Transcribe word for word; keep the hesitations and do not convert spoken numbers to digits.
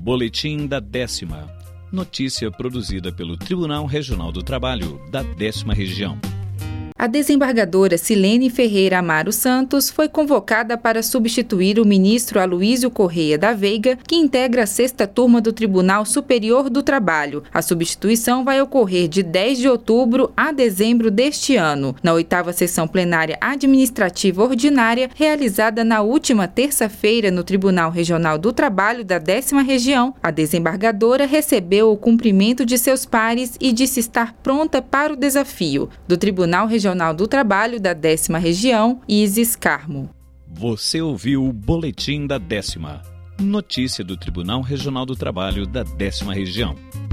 Boletim da Décima. Notícia produzida pelo Tribunal Regional do Trabalho da Décima Região. A desembargadora Silene Ferreira Amaro Santos foi convocada para substituir o ministro Aloísio Correia da Veiga, que integra a sexta turma do Tribunal Superior do Trabalho. A substituição vai ocorrer de dez de outubro a dezembro deste ano, na oitava sessão plenária administrativa ordinária, realizada na última terça-feira no Tribunal Regional do Trabalho da Décima Região. A desembargadora recebeu o cumprimento de seus pares e disse estar pronta para o desafio. Do Tribunal Regional Regional do Trabalho da Décima Região, Isis Carmo. Você ouviu o Boletim da Décima. Notícia do Tribunal Regional do Trabalho da Décima Região.